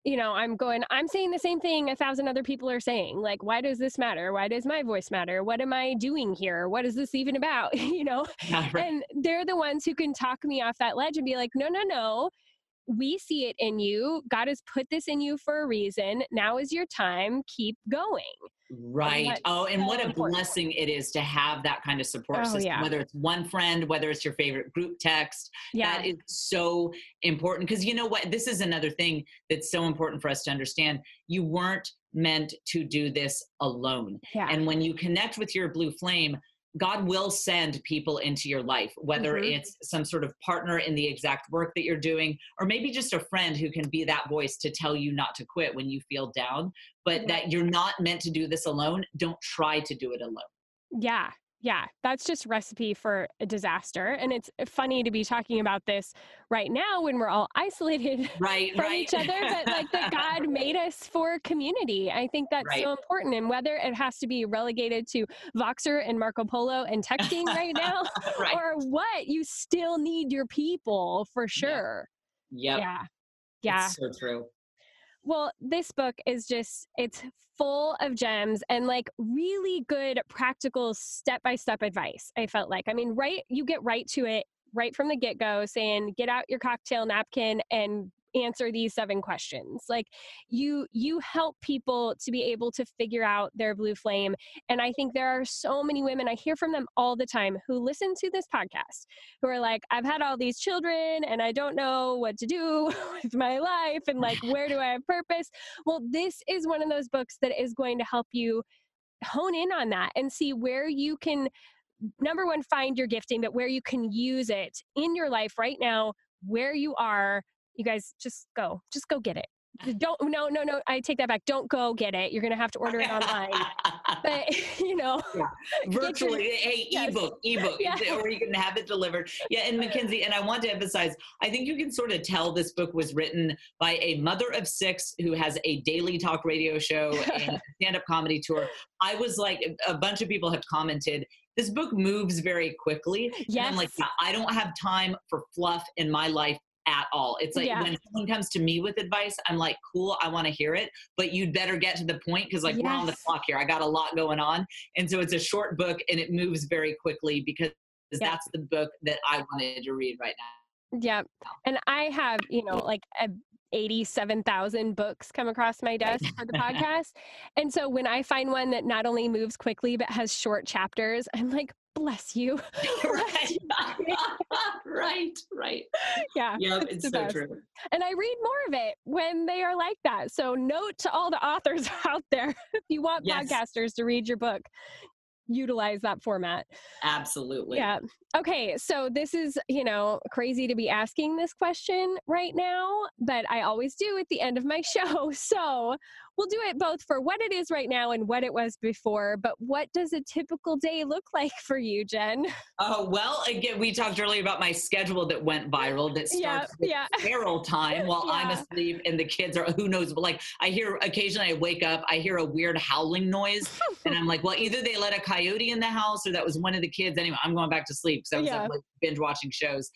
I'm saying the same thing 1,000 other people are saying. Like, why does this matter? Why does my voice matter? What am I doing here? What is this even about? Right. And they're the ones who can talk me off that ledge and be like, no. We see it in you. God has put this in you for a reason. Now is your time. Keep going. Right. And what a blessing it is to have that kind of support system, whether it's one friend, whether it's your favorite group text. That is so important, because you know what? This is another thing that's so important for us to understand. You weren't meant to do this alone. Yeah. And when you connect with your blue flame, God will send people into your life, whether it's some sort of partner in the exact work that you're doing, or maybe just a friend who can be that voice to tell you not to quit when you feel down, but that you're not meant to do this alone. Don't try to do it alone. Yeah. Yeah, that's just recipe for a disaster. And it's funny to be talking about this right now when we're all isolated from each other, but like that God made us for community. I think that's so important. And whether it has to be relegated to Voxer and Marco Polo and texting right now, or what, you still need your people for sure. Yeah. It's so true. Well, this book is it's full of gems and like really good practical step-by-step advice, I felt like. I mean, you get right to it right from the get-go, saying, get out your cocktail napkin and answer these 7 questions. Like you help people to be able to figure out their blue flame. And I think there are so many women, I hear from them all the time, who listen to this podcast, who are like, I've had all these children and I don't know what to do with my life. And like, where do I have purpose? Well, this is one of those books that is going to help you hone in on that and see where you can, number one, find your gifting, but where you can use it in your life right now, where you are. You guys just go get it. No, I take that back. Don't go get it. You're going to have to order it online. But, virtually, ebook, or you can have it delivered. Yeah. And Mackenzie, and I want to emphasize, I think you can sort of tell this book was written by a mother of 6 who has a daily talk radio show and a stand-up comedy tour. I was like, a bunch of people have commented, this book moves very quickly. Yes. And I'm like, I don't have time for fluff in my life at all. It's like when someone comes to me with advice, I'm like, cool, I want to hear it, but you'd better get to the point, because like we're on the clock here. I got a lot going on. And so it's a short book and it moves very quickly, because that's the book that I wanted to read right now. Yeah. And I have, like 87,000 books come across my desk for the podcast. And so when I find one that not only moves quickly, but has short chapters, I'm like, bless you. Bless Right. you. Right. Yeah. Yep, It's it's the so best. true. And I read more of it when they are like that. So note to all the authors out there, if you want Yes, podcasters to read your book, utilize that format. absolutely. Yeah. Okay. So this is, crazy to be asking this question right now, but I always do at the end of my show. So we'll do it both for what it is right now and what it was before. But what does a typical day look like for you, Jen? Oh, well, again, we talked earlier about my schedule that went viral that Yeah. starts with Yeah. feral time while I'm Yeah. asleep and the kids are, who knows, but like I hear occasionally I wake up, I hear a weird howling noise and I'm like, well, either they let a coyote in the house or that was one of the kids. Anyway, I'm going back to sleep because I was Yeah. up like binge watching shows.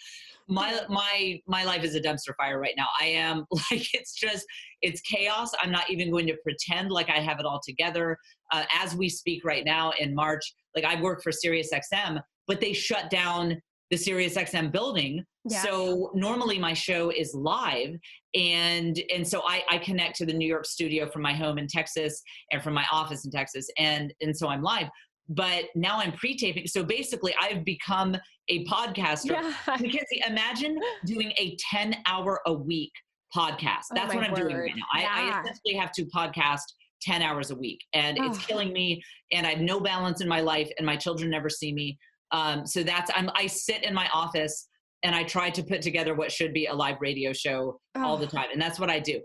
My life is a dumpster fire right now. I am like, it's chaos. I'm not even going to pretend like I have it all together. As we speak right now in March, like I work for SiriusXM, but they shut down the SiriusXM building. Yeah. So normally my show is live, and so I connect to the New York studio from my home in Texas and from my office in Texas, and so I'm live. But now I'm pre-taping. So basically, I've become a podcaster. Yeah. Mackenzie, imagine doing a 10-hour a week podcast. Oh, That's my what I'm doing word. right now. I Yeah. essentially have to podcast 10 hours a week, and it's Oh. killing me. And I have no balance in my life, and my children never see me. So I sit in my office and I try to put together what should be a live radio show all the Oh. time. And that's what I do.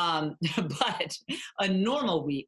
But a normal week,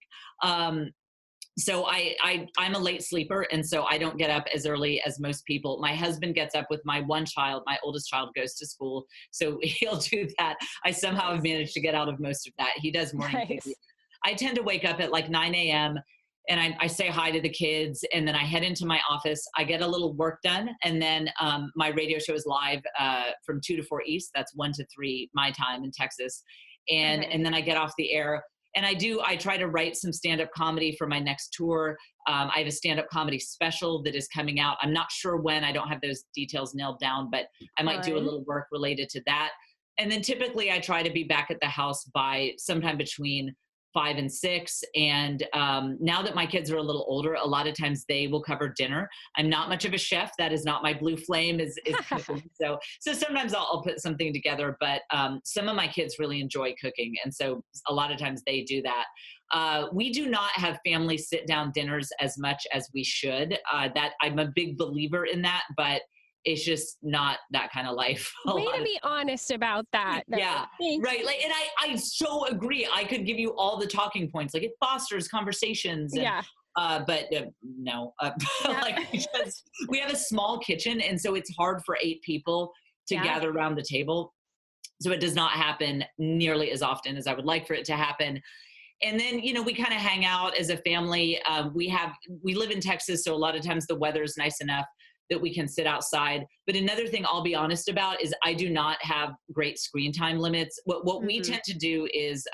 so I'm a late sleeper, and so I don't get up as early as most people. My husband gets up with my one child. My oldest child goes to school, so he'll do that. I somehow have managed to get out of most of that. He does morning Nice. TV. I tend to wake up at like 9 a.m. and I say hi to the kids, and then I head into my office. I get a little work done, and then my radio show is live from 2 to 4 East. That's 1 to 3 my time in Texas, and Okay. then I get off the air. And I try to write some stand-up comedy for my next tour. I have a stand-up comedy special that is coming out. I'm not sure when. I don't have those details nailed down, but I might do a Fun. little work related to that. And then typically I try to be back at the house by sometime between 5 and 6. And now that my kids are a little older, a lot of times they will cover dinner. I'm not much of a chef. That is not my blue flame is cooking. So sometimes I'll put something together, but some of my kids really enjoy cooking. And so a lot of times they do that. We do not have family sit down dinners as much as we should. That I'm a big believer in that, but it's just not that kind of life. Way to be honest about that. Yeah, Thanks. right. Like, and I so agree. I could give you all the talking points. Like it fosters conversations. And, Yeah. but no, Yeah. like because we have a small kitchen, and so it's hard for 8 people to Yeah. gather around the table. So it does not happen nearly as often as I would like for it to happen. And then, we kind of hang out as a family. We live in Texas, so a lot of times the weather is nice enough that we can sit outside. But another thing I'll be honest about is I do not have great screen time limits. What we tend to do is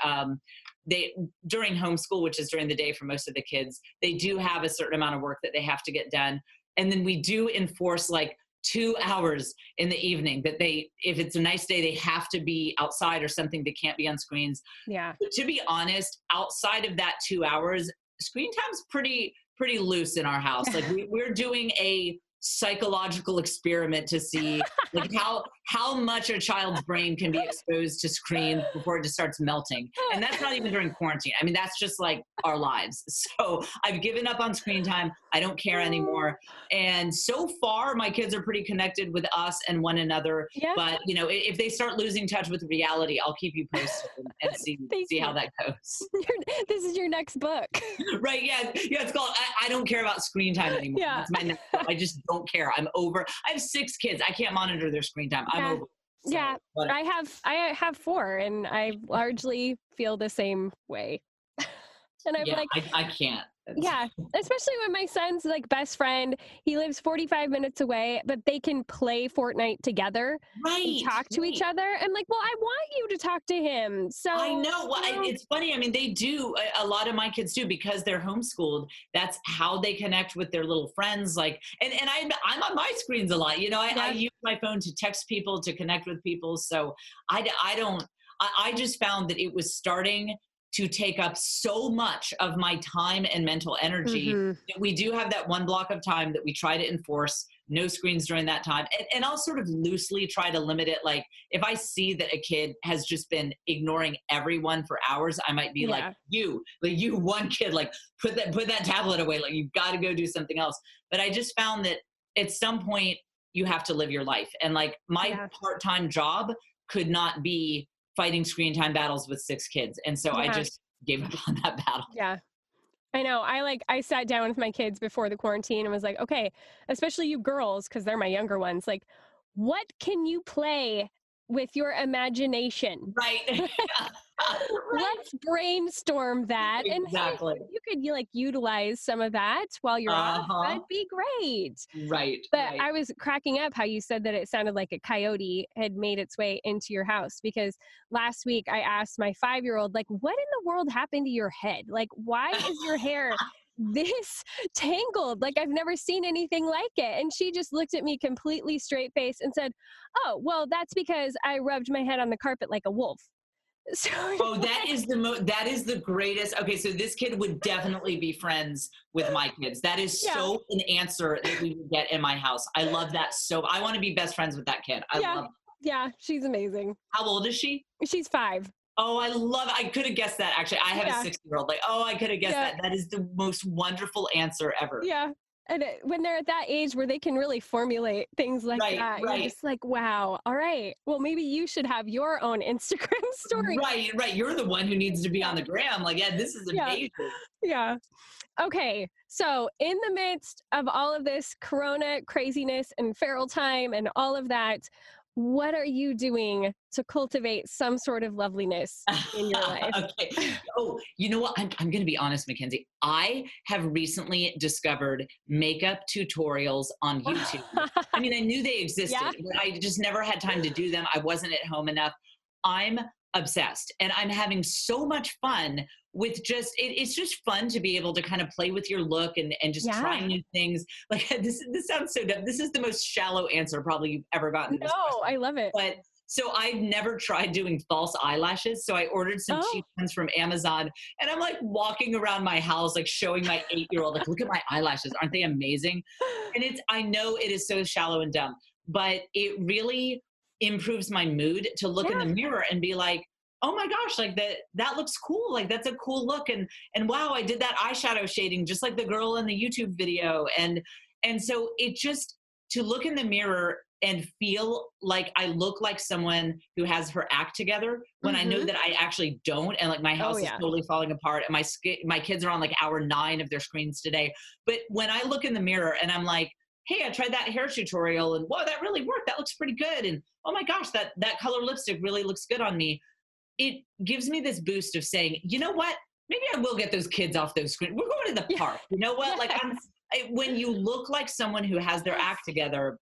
during homeschool, which is during the day for most of the kids, they do have a certain amount of work that they have to get done. And then we do enforce like 2 hours in the evening that if it's a nice day, they have to be outside or something. They can't be on screens. Yeah. But to be honest, outside of that 2 hours, screen time's pretty loose in our house. Like we're doing a psychological experiment to see like how much a child's brain can be exposed to screens before it just starts melting. And that's not even during quarantine. I mean, that's just like our lives. So I've given up on screen time. I don't care anymore. And so far my kids are pretty connected with us and one another. Yeah. But if they start losing touch with reality, I'll keep you posted and see how that goes. This is your next book. Right. Yeah. It's called I don't care about screen time anymore. Yeah. That's my next book. I just don't care. I'm over. I have 6 kids. I can't monitor their screen time. I'm over. So, Yeah. whatever. I have 4, and I largely feel the same way. And I'm like, I can't. Yeah, especially when my son's like best friend, he lives 45 minutes away, but they can play Fortnite together and Right, talk to each right. other. I'm like, well, I want you to talk to him. I So, know. Well, it's funny. I mean, they do. A lot of my kids do because they're homeschooled. That's how they connect with their little friends. Like, and I'm on my screens a lot. You know, I yeah, use my phone to text people, to connect with people. So I don't. I just found that it was starting to take up so much of my time and mental energy hmm, that we do have that one block of time that we try to enforce. No screens during that time, and I'll sort of loosely try to limit it. Like if I see that a kid has just been ignoring everyone for hours, I might be yeah, like you one kid, like put that tablet away, like you've got to go do something else. But I just found that at some point you have to live your life. And like my yeah, part-time job could not be fighting screen time battles with 6 kids. And so I yeah, just gave up on that battle. yeah. I know. I sat down with my kids before the quarantine and was like, okay, especially you girls, because they're my younger ones, like, what can you play with your imagination? Right. Right. Let's brainstorm that. And hey, Exactly. if you could like utilize some of that while you're off, Uh-huh. that'd be great. Right, But right. I was cracking up how you said that it sounded like a coyote had made its way into your house because last week I asked my 5-year-old, like, what in the world happened to your head? Like, why is your hair this tangled? Like, I've never seen anything like it. And she just looked at me completely straight faced and said, oh, well, that's because I rubbed my head on the carpet like a wolf. So, Oh, that is the greatest. Okay, so this kid would definitely be friends with my kids. That is yeah, so an answer that we would get in my house. I love that so I want to be best friends with that kid. I yeah, love. yeah, she's amazing. How old is she? She's 5. Oh, I love it. I could have guessed that actually. I have a Yeah, 60-year-old. Like, oh, I could have guessed yeah, that. That is the most wonderful answer ever. yeah. And when they're at that age where they can really formulate things like Right, that, you're right. just like, wow, all right. Well, maybe you should have your own Instagram story. Right, right. You're the one who needs to be on Yeah, the gram. Like, yeah, this is yeah, amazing. yeah. Okay, so in the midst of all of this corona craziness and feral time and all of that, what are you doing to cultivate some sort of loveliness in your life? Okay. Oh, you know what? I'm going to be honest, Mackenzie. I have recently discovered makeup tutorials on YouTube. I mean, I knew they Yeah, existed, but I just never had time to do them. I wasn't at home enough. I'm obsessed and I'm having so much fun with it's just fun to be able to kind of play with your look and just try yeah. new things. Like this sounds so dumb. This is the most shallow answer probably you've ever gotten to this No, question. I love it. But so I've never tried doing false eyelashes. So I ordered some Oh, cheap ones from Amazon and I'm like walking around my house, like showing my 8-year-old, like, look at my eyelashes. Aren't they amazing? And I know it is so shallow and dumb, but it really improves my mood to look in the yeah, mirror and be like, oh my gosh, like that looks cool. Like that's a cool look. And wow, I did that eyeshadow shading just like the girl in the YouTube video. And so it just to look in the mirror and feel like I look like someone who has her act together when I know hmm, that I actually don't, and like my oh house is yeah, totally falling apart, and my kids are on like hour 9 of their screens today. But when I look in the mirror and I'm like, hey, I tried that hair tutorial, and whoa, that really worked. That looks pretty good, and oh my gosh, that color lipstick really looks good on me. It gives me this boost of saying, you know what? Maybe I will get those kids off those screens. We're going to the yeah, park. You know what? Like yes, when you look like someone who has their yes, act together,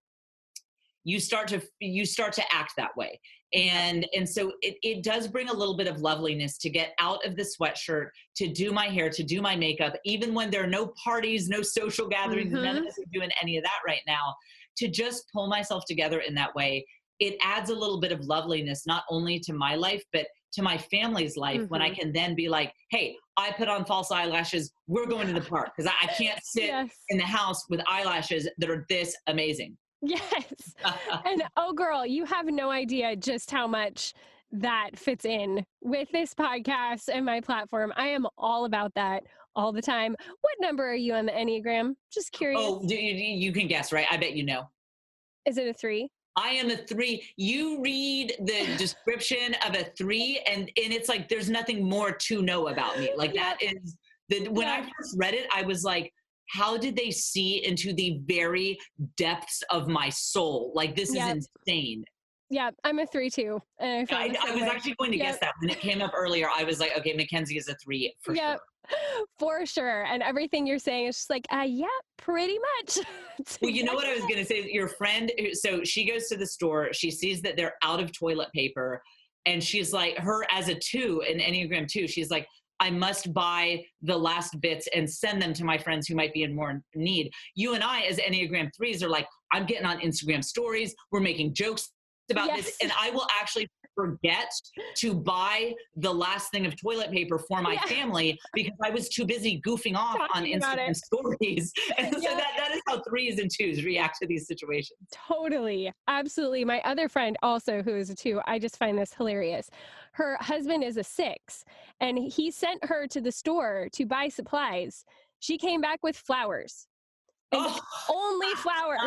you start to act that way. yep, And so it does bring a little bit of loveliness to get out of the sweatshirt, to do my hair, to do my makeup, even when there are no parties, no social gatherings, none of hmm, us are doing any of that right now, to just pull myself together in that way. It adds a little bit of loveliness not only to my life but to my family's life, when I hmm, can then be like, hey, I put on false eyelashes, we're going to the park, because I can't sit yes. in the house with eyelashes that are this amazing. Yes. And oh, girl, you have no idea just how much that fits in with this podcast and my platform. I am all about that all the time. What number are you on the Enneagram? Just curious. Oh, you can guess, right? I bet you know. Is it a 3? I am a 3. You read the description of a 3, and it's like there's nothing more to know about me. Like that Yep. is the when I Yep. first read it, I was like, how did they see into the very depths of my soul? Like this is Yep. insane. Yeah, I'm a 3 too. And I was actually going to guess that. When it came up earlier, I was like, okay, Mackenzie is a 3 for sure. For sure. And everything you're saying is just like, yeah, pretty much. Well, you know what I was going to say? Your friend, so she goes to the store, she sees that they're out of toilet paper, and she's like, her as a 2, an Enneagram 2, she's like, I must buy the last bits and send them to my friends who might be in more need. You and I, as Enneagram 3s, are like, I'm getting on Instagram stories, we're making jokes about this, and I will actually forget to buy the last thing of toilet paper for my family because I was too busy goofing off on Instagram stories. And so that is how 3s and 2s react to these situations. Totally. Absolutely. My other friend also, who is a 2, I just find this hilarious. Her husband is a 6, and he sent her to the store to buy supplies. She came back with flowers. Only flowers.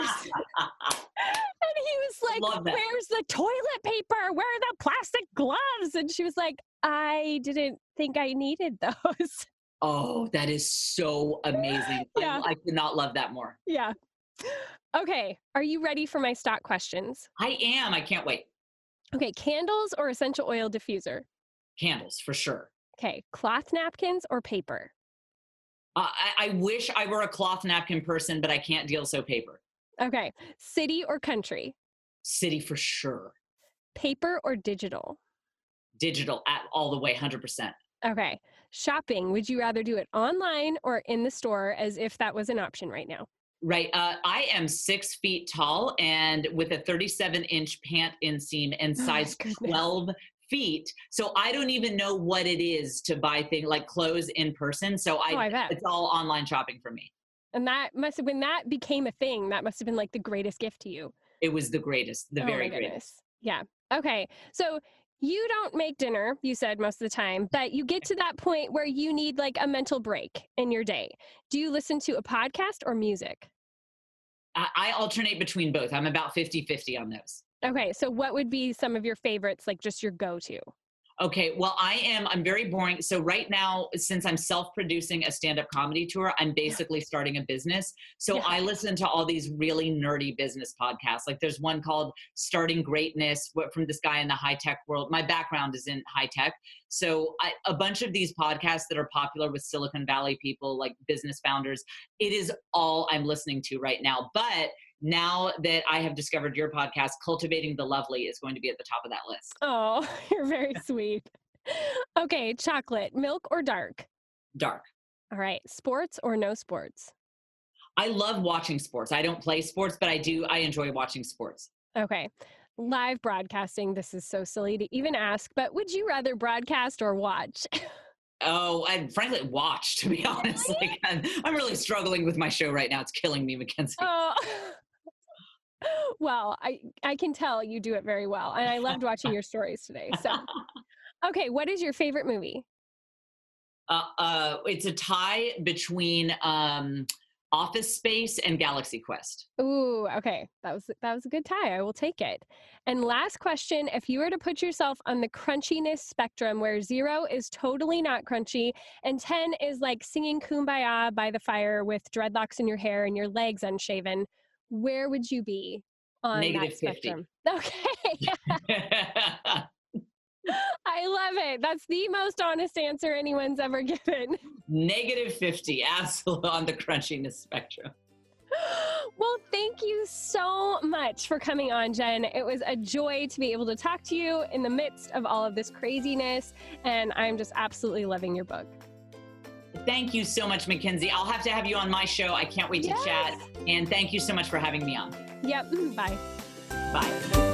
And he was like, where's the toilet paper? Where are the plastic gloves? And she was like, I didn't think I needed those. Oh, that is so amazing. I could not love that more. Yeah. Okay. Are you ready for my stock questions? I am. I can't wait. Okay. Candles or essential oil diffuser? Candles, for sure. Okay. Cloth napkins or paper? I wish I were a cloth napkin person, but I can't deal so paper. Okay. City or country? City for sure. Paper or digital? Digital all the way, 100%. Okay. Shopping, would you rather do it online or in the store, as if that was an option right now? Right. I am 6 feet tall and with a 37-inch pant inseam and size 12 feet. So I don't even know what it is to buy things like clothes in person. So I bet it's all online shopping for me. And that must have, when that became a thing, that must have been like the greatest gift to you. It was the greatest, very greatest. Yeah. Okay. So you don't make dinner, you said, most of the time, but you get to that point where you need like a mental break in your day. Do you listen to a podcast or music? I alternate between both. I'm about 50-50 on those. Okay. So what would be some of your favorites, like just your go-to? Okay, well, I'm very boring. So right now, since I'm self-producing a stand-up comedy tour, I'm basically starting a business. So I listen to all these really nerdy business podcasts. Like there's one called Starting Greatness from this guy in the high-tech world. My background is in high-tech. So a bunch of these podcasts that are popular with Silicon Valley people, like business founders, it is all I'm listening to right now. But now that I have discovered your podcast, Cultivating the Lovely is going to be at the top of that list. Oh, you're very sweet. Okay, chocolate, milk or dark? Dark. All right, sports or no sports? I love watching sports. I don't play sports, but I enjoy watching sports. Okay. Live broadcasting, this is so silly to even ask, but would you rather broadcast or watch? Oh, and frankly, watch, to be honest. Like, I'm really struggling with my show right now. It's killing me, Mackenzie. Oh. Well, I can tell you do it very well. And I loved watching your stories today. So, okay, what is your favorite movie? It's a tie between Office Space and Galaxy Quest. Ooh, okay. That was a good tie. I will take it. And last question, if you were to put yourself on the crunchiness spectrum where 0 is totally not crunchy and 10 is like singing Kumbaya by the fire with dreadlocks in your hair and your legs unshaven, where would you be on that spectrum? Okay. I love it. That's the most honest answer anyone's ever given. -50, absolutely, on the crunchiness spectrum. Well, thank you so much for coming on, Jen. It was a joy to be able to talk to you in the midst of all of this craziness, and I'm just absolutely loving your book. Thank you so much, Mackenzie. I'll have to have you on my show. I can't wait to chat. And thank you so much for having me on. Yep. Bye. Bye.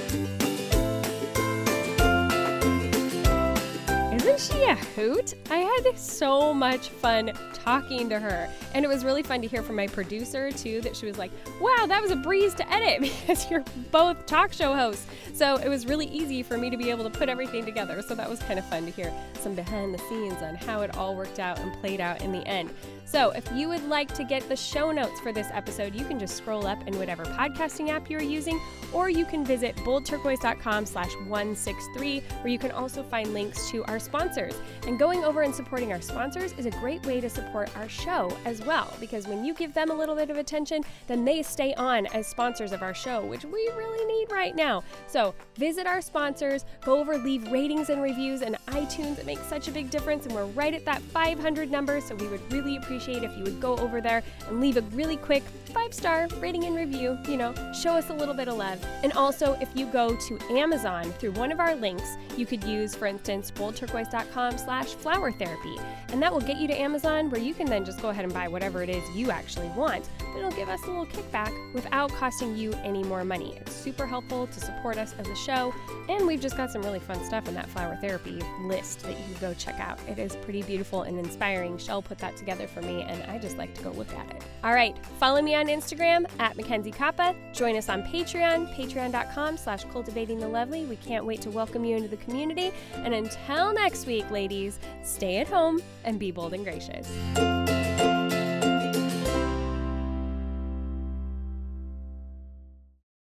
Isn't she a hoot? I had so much fun talking to her. And it was really fun to hear from my producer, too, that she was like, wow, that was a breeze to edit because you're both talk show hosts. So it was really easy for me to be able to put everything together. So that was kind of fun to hear some behind the scenes on how it all worked out and played out in the end. So if you would like to get the show notes for this episode, you can just scroll up in whatever podcasting app you're using, or you can visit boldturquoise.com/163, where you can also find links to our sponsors. And going over and supporting our sponsors is a great way to support our show as well, because when you give them a little bit of attention, then they stay on as sponsors of our show, which we really need right now. So visit our sponsors, go over, leave ratings and reviews in iTunes. It makes such a big difference, and we're right at that 500 number, so we would really appreciate if you would go over there and leave a really quick 5-star rating and review, show us a little bit of love. And also, if you go to Amazon through one of our links, you could use, for instance, boldturquoise.com/flower therapy. And that will get you to Amazon, where you can then just go ahead and buy whatever it is you actually want. But it'll give us a little kickback without costing you any more money. It's super helpful to support us as a show. And we've just got some really fun stuff in that flower therapy list that you can go check out. It is pretty beautiful and inspiring. Shell put that together for me, and I just like to go look at it. All right, follow me on Instagram at Mackenzie Kappa. Join us on Patreon, patreon.com/cultivatingthelovely. We can't wait to welcome you into the community. And until next week, ladies, stay at home and be bold and gracious.